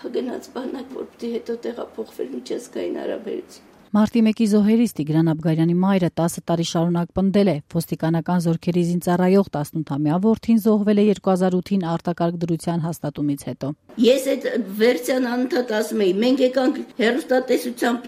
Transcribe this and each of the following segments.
գնաց բանակ, որ պիտի հետո տեղափոխվեր միջազգային հարաբերություն։ Մարտի 1-ի զոհերից Տիգրան Աբգարյանի մայրը 10 տարի շարունակ պնդել է, ոստիկանական զորքերի զինծառայող 18-ամյա որդին զոհվել է 2008-ին արտակարգ դրության հաստատումից հետո։ Ես այդ վերսիան անընդհատ ասում էի, մենք եկանք հեռուստատեսությամբ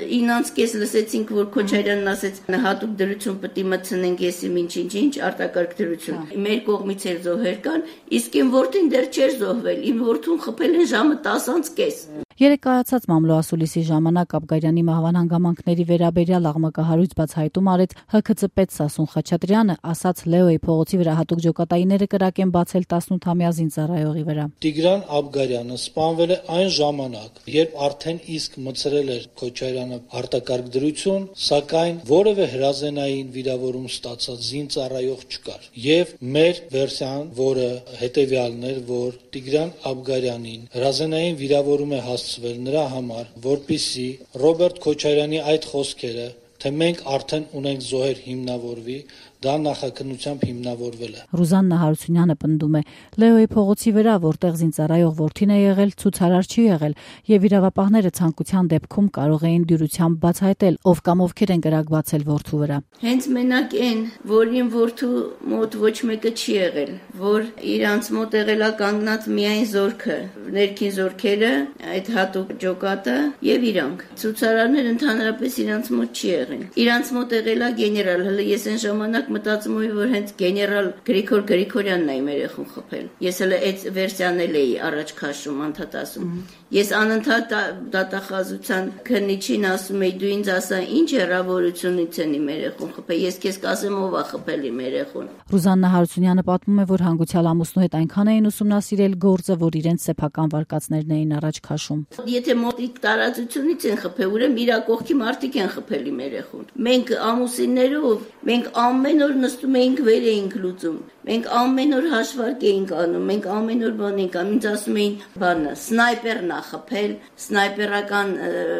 9:30 լսեցինք, որ Քոչարյանն ասեց հատուկ դրություն պետք է մտցնենք եսի ինչ արտակարգ դրություն։ Մեր կողմից էլ զոհեր կան, իսկ իմ որդին դեռ չէր զոհվել, իմ որդուն խփել են ժամը 10:30։ Երեկ կայացած մամլոասուլիսի ժամանակ Աբգարյանի մահվան հանգամանքների վերաբերյալ աղմկահարույց բացահայտում արեց ՀՔԾ պետ Սասուն Խաչատրյանը, ասաց Լեոյի փողոցի վրա հատուկ ջոկատայինները կրակ են բացել 18-ամյա զինծառայողի վրա։ Տիգրան Աբգարյանը սպանվել է այն ժամանակ, երբ արդեն իսկ մտցրել էր Քոչարյանը արտակարգ դրություն, սակայն որևէ հրազենային վիրավորում ստացած զինծառայող չկար։ Եվ մեր վերսիան, որը հետևյալն էր, որ Տիգրան Աբգարյանին հրազենային վիրավորում է հասցվել նրա համար, որպեսզի Ռոբերտ Քոչարյանի այդ խոսքերը, թե մենք արդեն ունենք զոհեր հիմնավորվի, դա նախաքննությամբ հիմնավորվել է։ Ռուզաննա Հարությունյանը պնդում է, Լեոյի փողոցի վրա, որտեղ զինծառայող որդին է եղել, ցուցարար չի եղել, եւ իրավապահները ցանկության դեպքում կարող էին դյուրությամբ բացահայտել, ով կամ ովքեր են կրակ բացել որդու վրա։ Հենց մենակ այն, որ իմ որդու մոտ ոչ մեկը չի եղել, որ իրանց մոտ եղել է կանգնած միայն զորքը, ներքին զորքերը, այդ հատուկ ջոկատը եւ իրանք։ Ցուցարարներ ընդհանրապես իրանց մոտ չի եղել։ Իրանց մոտ եղել է գեներալ, հələ ես այն ժամանակ մտածում եմ, որ հենց գեներալ Գրիգոր Գրիգորյանն է իմ երեխուն խփել։ Ես հələ այդ վերսիան էլ էի առաջ քաշում, անդադ ասում։ Ես անընդհատ դատախազության քննիչին ասում էի, դու ինձ ասա, ինչ հեռավորությունից են իմ երեխուն խփել։ Ես քեզ կասեմ ով է խփել իմ երեխուն։ Ռուզաննա Հարությունյանը պատմում է, որ հանգուցյալ ամուսնու հետ այնքան էին ուսումնասիրել գործը, որ իրենց սեփական վարկածներն էին առաջ քաշում։ Եթե մոտիկ տարածությունից են խփել, ուրեմն իրա կողքի մարդիկ են խփել իմ երեխուն։ Մենք ամուսիններով, մենք ամեն օր նստում էինք վեր էինք լուծում։ Մենք ամեն օր հաշվարկ էինք անում, մենք ամեն օր բան էինք անում, ինձ ասում էին բանը, սնայպերն է խփել, սնայպերական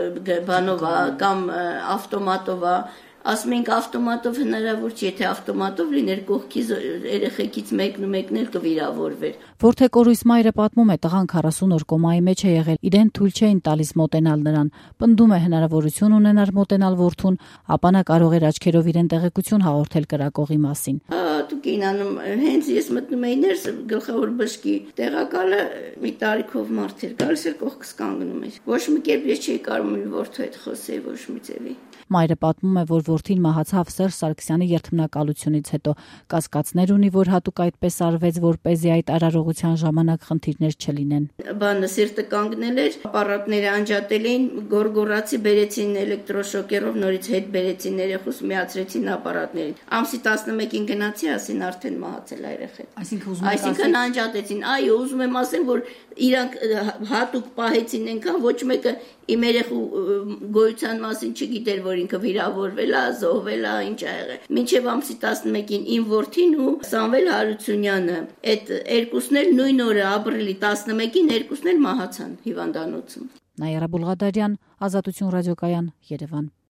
բանով է կամ ավտոմատով է, ասում ենք ավտոմատով հնարավոր չի, եթե ավտոմատով լիներ կողքի երեխեքից մեկն ու մեկն էլ կվիրավորվեր։ Որդեկորույս մայրը պատմում է, տղան 40 օր կոմայի մեջ է եղել, իրեն թույլ չէին տալիս մոտենալ նրան, պնդում է հնարավորություն ունենար մոտենալ որդուն, ապա նա կարող էր աչքերով իրեն տեղեկություն հաղորդել կրակողի մասին։ Դուք էին անում, հենց ես մտնում էի ներս գլխավոր բժշկի տեղակալը մի տարիքով մարդ էր, գալիս էր կողքս կանգնում էր։ Ոչ մի կերպ ես չէի կարող իմ որդու հետ խոսեի, ոչ մի ձևի։ Մայրը պատմում է, որ որդին մահացավ Սերժ Սարգսյանի երթմնակալությունից հետո, կասկածներ ունի, որ հատուկ այդպես արվեց, որպեսզի այդ արարողության ժամանակ խնդիրներ չլինեն։ Բանը սիրտը կանգնել էր, ապարատները անջատել էին, գորգորացի բերեցին էլեկտրոշոկերով, նորից հետ բերեցին երեխուս, միացրեցին ապարատներին։ Ամսի 11-ին գնացի, ասին արդեն մահացել է երեխան։ Այսինքն անջատեցին։ Այո, ուզում եմ ասեմ, որ իրանք հատուկ պահեցին այնքան, ոչ մեկը իմ երեխու գոյության մասին չգիտեր, որ ինքը վիրավորվել է, զոհվել է, ինչ ա եղել։ Մինչև ամսի 11-ին իմ որդին ու Սամվել Հարությունյանը, այդ երկուսն էլ նույն օրը ապրիլի 11-ին երկուսն էլ մահացան հիվանդանոցում։ Նայարա Բուլղադարյան, Ազատություն ռադիոկայան, Երևան։